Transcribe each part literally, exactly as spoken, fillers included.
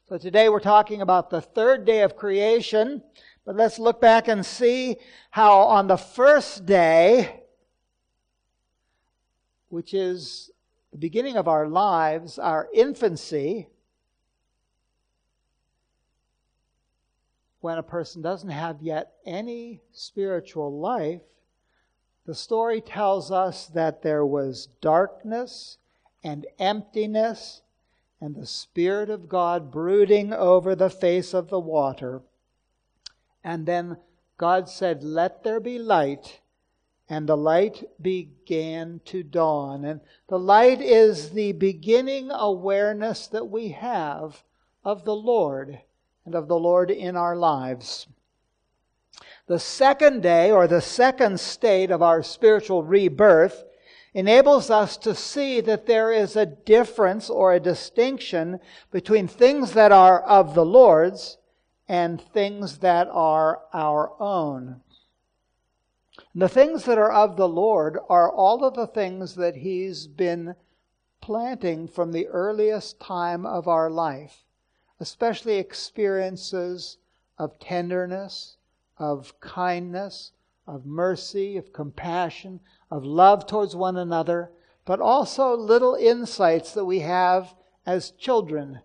So today we're talking about the third day of creation. But let's look back and see how on the first day, which is the beginning of our lives, our infancy, when a person doesn't have yet any spiritual life, the story tells us that there was darkness and emptiness and the Spirit of God brooding over the face of the water. And then God said, "Let there be light," and the light began to dawn. And the light is the beginning awareness that we have of the Lord and of the Lord in our lives. The second day, or the second state of our spiritual rebirth, enables us to see that there is a difference or a distinction between things that are of the Lord's and things that are our own. The things that are of the Lord are all of the things that He's been planting from the earliest time of our life, especially experiences of tenderness, of kindness, of mercy, of compassion, of love towards one another, but also little insights that we have as children.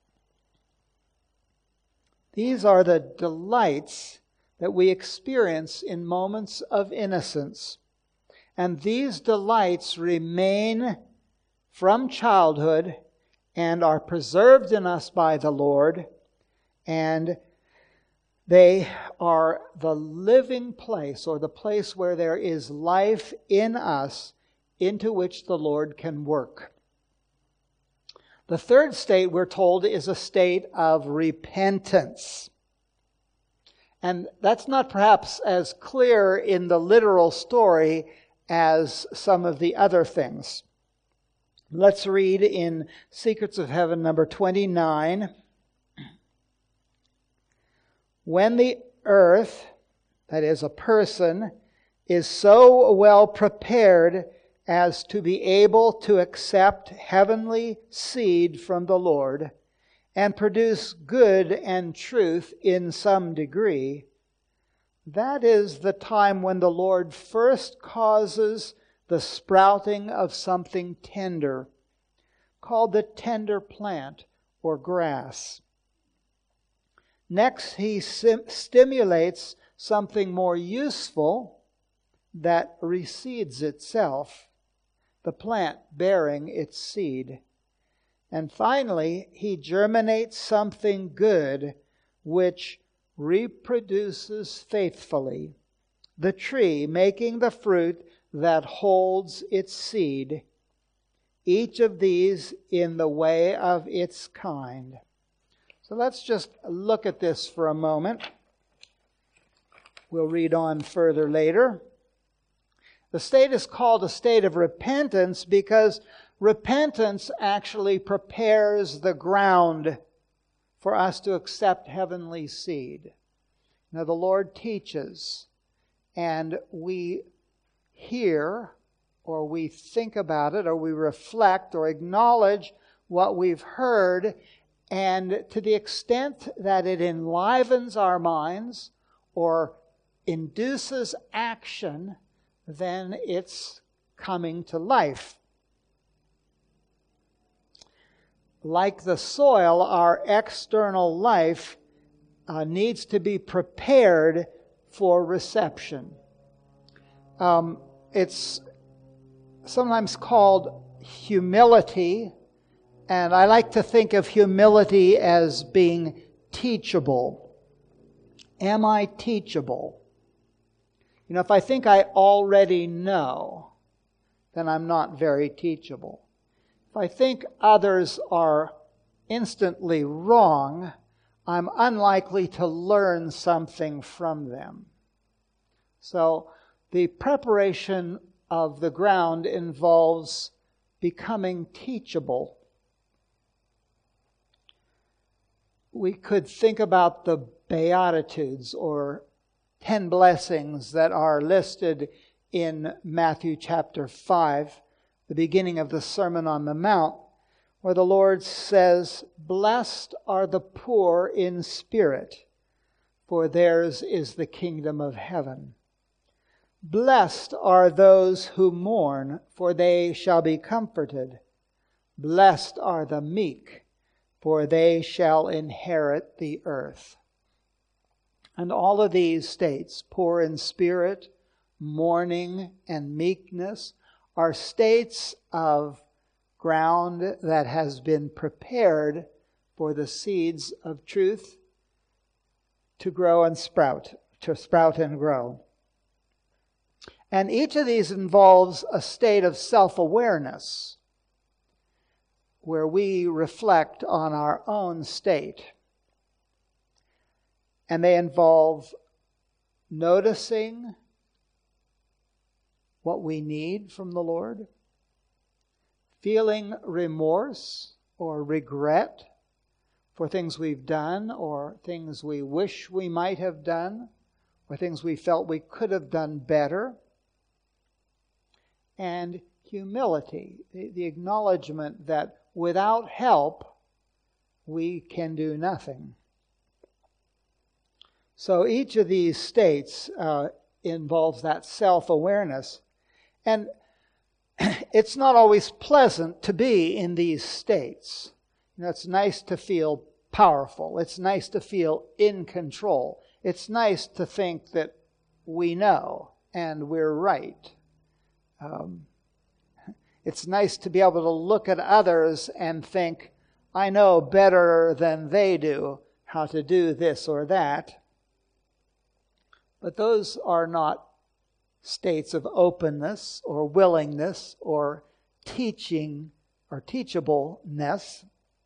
These are the delights that we experience in moments of innocence. And these delights remain from childhood and are preserved in us by the Lord, and they are the living place, or the place where there is life in us into which the Lord can work. The third state, we're told, is a state of repentance. And that's not perhaps as clear in the literal story as some of the other things. Let's read in Secrets of Heaven, number twenty-nine. When the earth, that is a person, is so well prepared as to be able to accept heavenly seed from the Lord and produce good and truth in some degree, that is the time when the Lord first causes the sprouting of something tender, called the tender plant or grass. Next, He sim- stimulates something more useful that reseeds itself, the plant bearing its seed. And finally, He germinates something good which reproduces faithfully, the tree making the fruit that holds its seed, each of these in the way of its kind. So let's just look at this for a moment. We'll read on further later. The state is called a state of repentance because repentance actually prepares the ground for us to accept heavenly seed. Now the Lord teaches, and we hear, or we think about it, or we reflect, or acknowledge what we've heard. And to the extent that it enlivens our minds or induces action, then it's coming to life. Like the soil, our external life uh, needs to be prepared for reception. Um, it's sometimes called humility. And I like to think of humility as being teachable. Am I teachable? You know, if I think I already know, then I'm not very teachable. If I think others are instantly wrong, I'm unlikely to learn something from them. So the preparation of the ground involves becoming teachable. We could think about the Beatitudes, or ten blessings that are listed in Matthew chapter five, the beginning of the Sermon on the Mount, where the Lord says, Blessed are the poor in spirit, for theirs is the kingdom of heaven. Blessed are those who mourn, for they shall be comforted. Blessed are the meek, for they shall inherit the earth. And all of these states, poor in spirit, mourning, and meekness, are states of ground that has been prepared for the seeds of truth to grow and sprout, to sprout and grow. And each of these involves a state of self-awareness where we reflect on our own state. And they involve noticing what we need from the Lord, feeling remorse or regret for things we've done or things we wish we might have done or things we felt we could have done better, and humility, the, the acknowledgement that without help we can do nothing. So each of these states uh, involves that self-awareness. And it's not always pleasant to be in these states. You know, it's nice to feel powerful. It's nice to feel in control. It's nice to think that we know and we're right. Um, it's nice to be able to look at others and think, I know better than they do how to do this or that. But those are not states of openness or willingness or teaching or teachableness.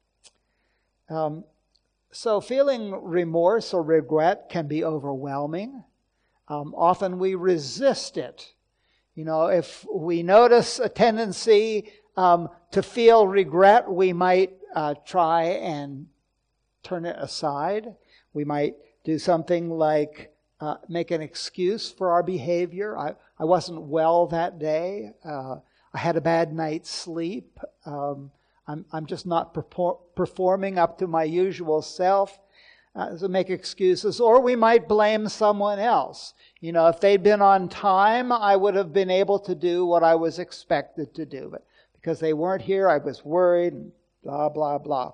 Um, so feeling remorse or regret can be overwhelming. Um, often we resist it. You know, if we notice a tendency um, to feel regret, we might uh, try and turn it aside. We might do something like Uh, make an excuse for our behavior. I, I wasn't well that day. Uh, I had a bad night's sleep. Um, I'm, I'm just not perfor- performing up to my usual self. Uh, so make excuses. Or we might blame someone else. You know, if they'd been on time, I would have been able to do what I was expected to do. But because they weren't here, I was worried and blah, blah, blah.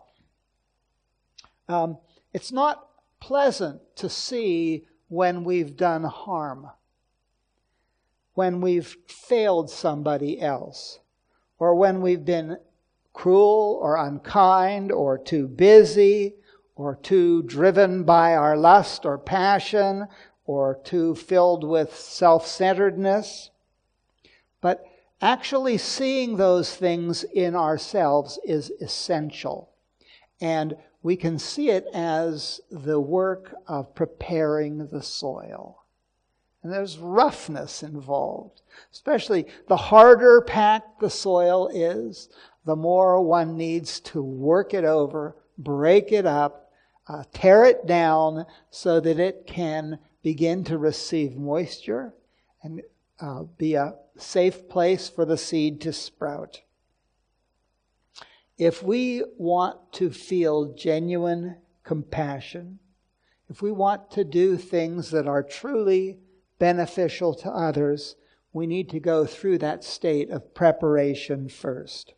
Um, it's not pleasant to see when we've done harm, when we've failed somebody else, or when we've been cruel or unkind or too busy or too driven by our lust or passion or too filled with self-centeredness. But actually seeing those things in ourselves is essential. And we can see it as the work of preparing the soil. And there's roughness involved. Especially the harder packed the soil is, the more one needs to work it over, break it up, uh, tear it down so that it can begin to receive moisture and uh, be a safe place for the seed to sprout. If we want to feel genuine compassion, if we want to do things that are truly beneficial to others, we need to go through that state of preparation first.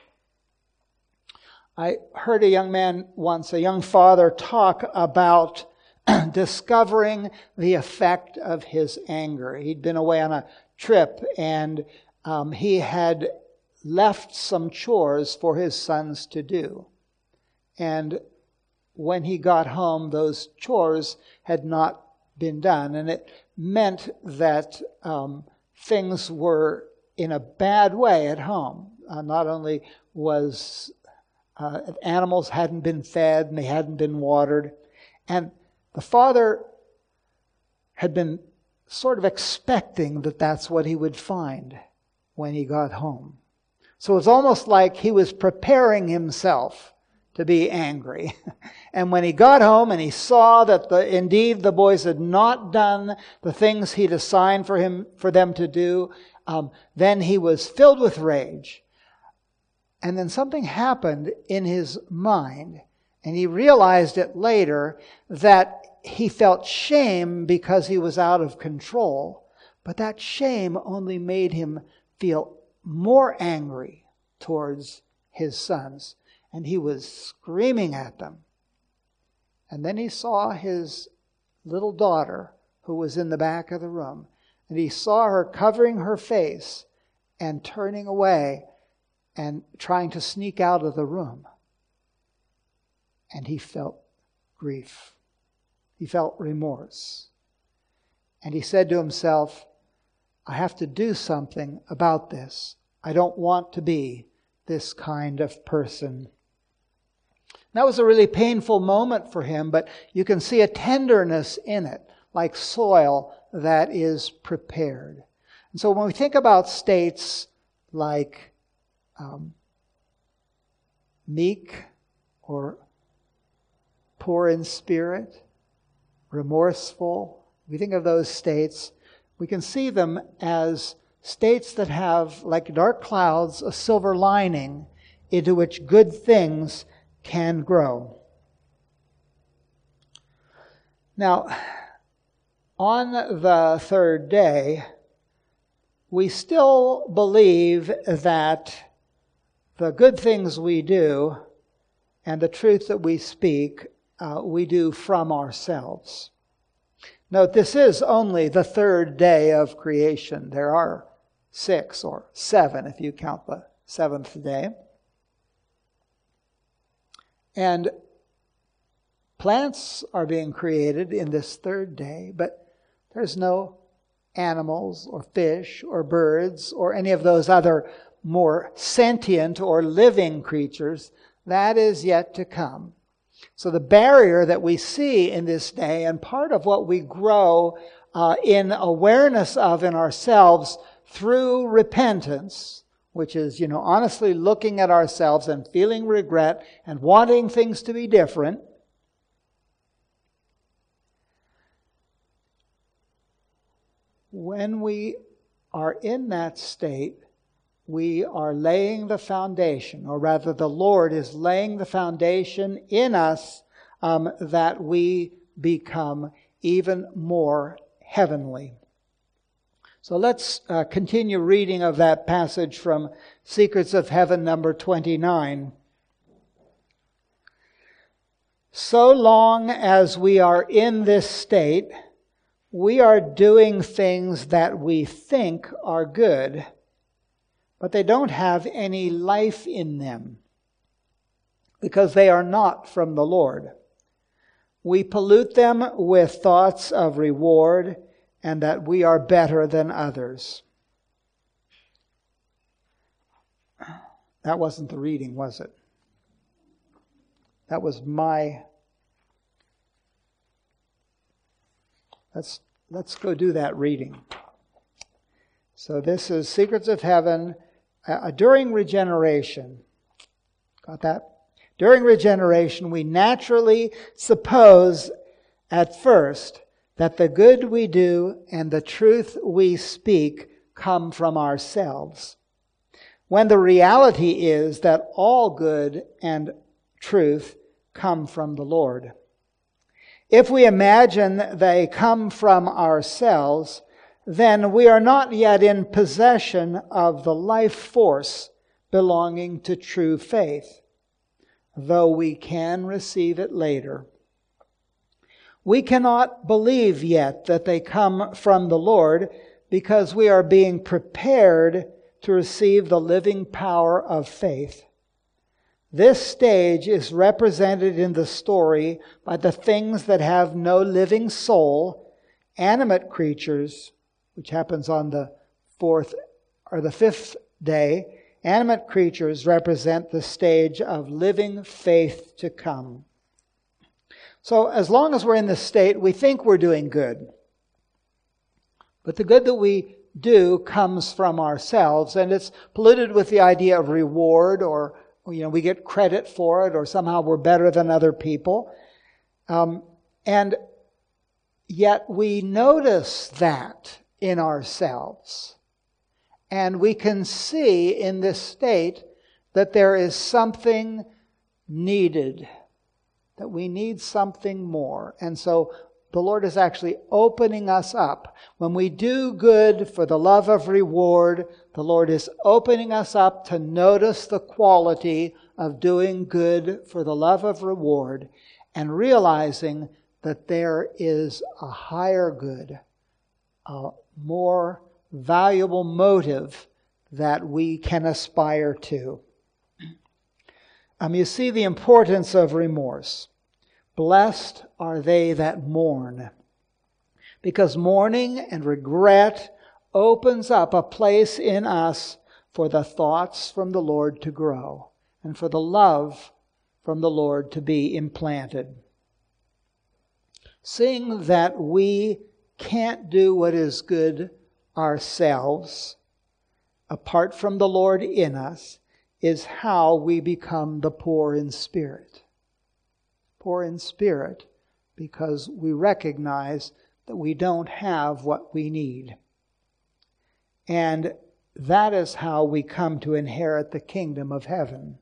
I heard a young man once, a young father, talk about discovering the effect of his anger. He'd been away on a trip and um, he had left some chores for his sons to do. And when he got home, those chores had not been done. And it meant that um, things were in a bad way at home. Uh, not only was uh, animals hadn't been fed and they hadn't been watered. And the father had been sort of expecting that that's what he would find when he got home. So it's almost like he was preparing himself to be angry. And when he got home and he saw that the, indeed the boys had not done the things he'd assigned for him for them to do, um, then he was filled with rage. And then something happened in his mind, And he realized it later that he felt shame because he was out of control. But that shame only made him feel more angry towards his sons. And he was screaming at them. And then he saw his little daughter who was in the back of the room. And he saw her covering her face and turning away and trying to sneak out of the room. And he felt grief. He felt remorse. And he said to himself, I have to do something about this. I don't want to be this kind of person. That was a really painful moment for him, but you can see a tenderness in it, like soil that is prepared. And so when we think about states like um, meek or poor in spirit, remorseful, we think of those states, we can see them as states that have, like dark clouds, a silver lining into which good things can grow. Now, on the third day, we still believe that the good things we do and the truth that we speak, uh, we do from ourselves. Note, this is only the third day of creation. There are six or seven if you count the seventh day. And plants are being created in this third day, but there's no animals or fish or birds or any of those other more sentient or living creatures. That is yet to come. So the barrier that we see in this day, and part of what we grow uh, in awareness of in ourselves through repentance, which is, you know, honestly looking at ourselves and feeling regret and wanting things to be different. When we are in that state, we are laying the foundation, or rather the Lord is laying the foundation in us um, that we become even more heavenly. So let's uh, continue reading of that passage from Secrets of Heaven, number twenty-nine. So long as we are in this state, we are doing things that we think are good, but they don't have any life in them because they are not from the Lord. We pollute them with thoughts of reward and that we are better than others. That wasn't the reading, was it? That was my... Let's, let's go do that reading. So this is Secrets of Heaven. Uh, during regeneration, got that? During regeneration, we naturally suppose at first that the good we do and the truth we speak come from ourselves, when the reality is that all good and truth come from the Lord. If we imagine they come from ourselves, then we are not yet in possession of the life force belonging to true faith, though we can receive it later. We cannot believe yet that they come from the Lord because we are being prepared to receive the living power of faith. This stage is represented in the story by the things that have no living soul, animate creatures, which happens on the fourth or the fifth day. Animate creatures represent the stage of living faith to come. So as long as we're in this state, we think we're doing good. But the good that we do comes from ourselves, and it's polluted with the idea of reward, or you know, we get credit for it, or somehow we're better than other people. Um, and yet we notice that in ourselves. And we can see in this state that there is something needed. that we need something more. And so the Lord is actually opening us up. When we do good for the love of reward, the Lord is opening us up to notice the quality of doing good for the love of reward and realizing that there is a higher good, a more valuable motive that we can aspire to. Um, you see the importance of remorse. Blessed are they that mourn, because mourning and regret opens up a place in us for the thoughts from the Lord to grow and for the love from the Lord to be implanted. Seeing that we can't do what is good ourselves, apart from the Lord in us, is how we become the poor in spirit. Poor in spirit because we recognize that we don't have what we need. And that is how we come to inherit the kingdom of heaven.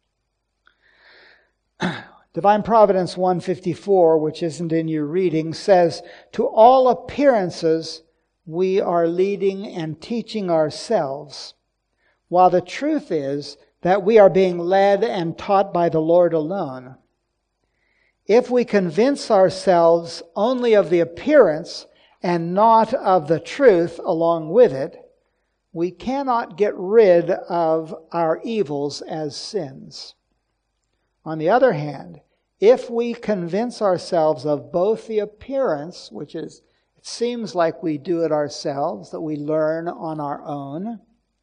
Divine Providence one fifty-four, which isn't in your reading, says, "To all appearances we are leading and teaching ourselves, while the truth is that we are being led and taught by the Lord alone. If we convince ourselves only of the appearance and not of the truth along with it, we cannot get rid of our evils as sins. On the other hand, if we convince ourselves of both the appearance, which is, it seems like we do it ourselves, that we learn on our own,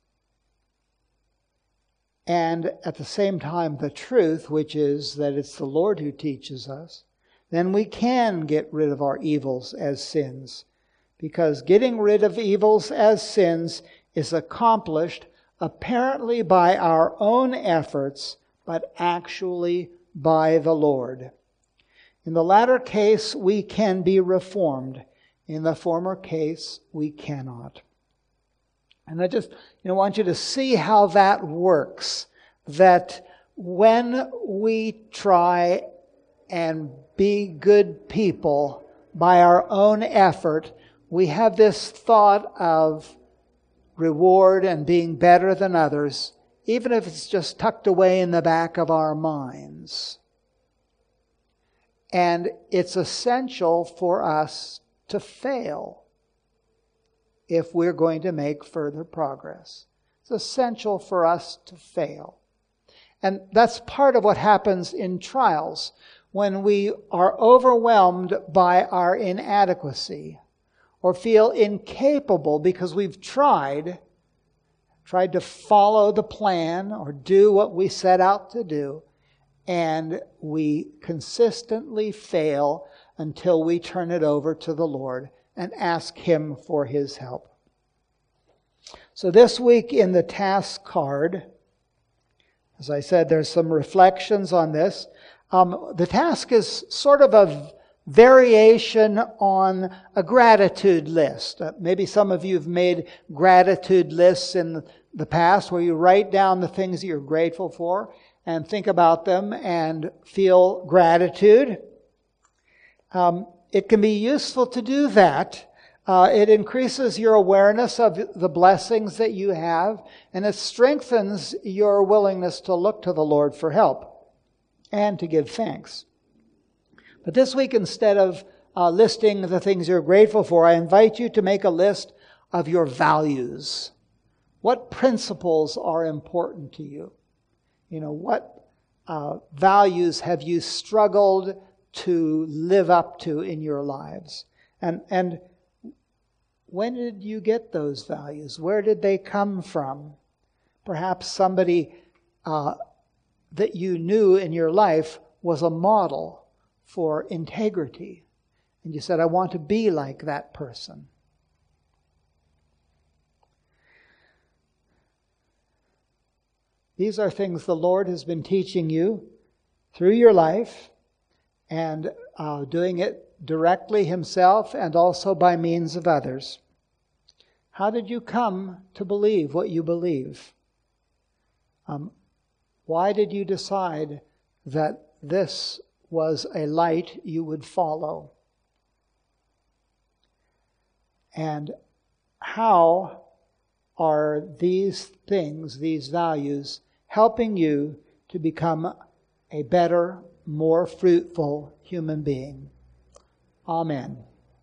and at the same time the truth, which is that it's the Lord who teaches us, then we can get rid of our evils as sins. Because getting rid of evils as sins is accomplished apparently by our own efforts, but actually by the Lord. In the latter case, we can be reformed. In the former case, we cannot." And I just you know, want you to see how that works. That when we try and be good people by our own effort, we have this thought of reward and being better than others, even if it's just tucked away in the back of our minds. And it's essential for us to fail if we're going to make further progress. It's essential for us to fail. And that's part of what happens in trials when we are overwhelmed by our inadequacy or feel incapable because we've tried, tried to follow the plan or do what we set out to do, and we consistently fail until we turn it over to the Lord and ask Him for His help. So this week in the task card, as I said, there's some reflections on this. Um, the task is sort of a variation on a gratitude list. Uh, maybe some of you have made gratitude lists in the past where you write down the things that you're grateful for and think about them and feel gratitude. Um, it can be useful to do that. Uh, it increases your awareness of the blessings that you have, and it strengthens your willingness to look to the Lord for help and to give thanks. But this week, instead of uh, listing the things you're grateful for, I invite you to make a list of your values. What principles are important to you? You know, what uh, values have you struggled to live up to in your lives? And and when did you get those values? Where did they come from? Perhaps somebody uh, that you knew in your life was a model for integrity. And you said, I want to be like that person. These are things the Lord has been teaching you through your life and uh, doing it directly Himself and also by means of others. How did you come to believe what you believe? Um, why did you decide that this was a light you would follow. And how are these things, these values, helping you to become a better, more fruitful human being? Amen.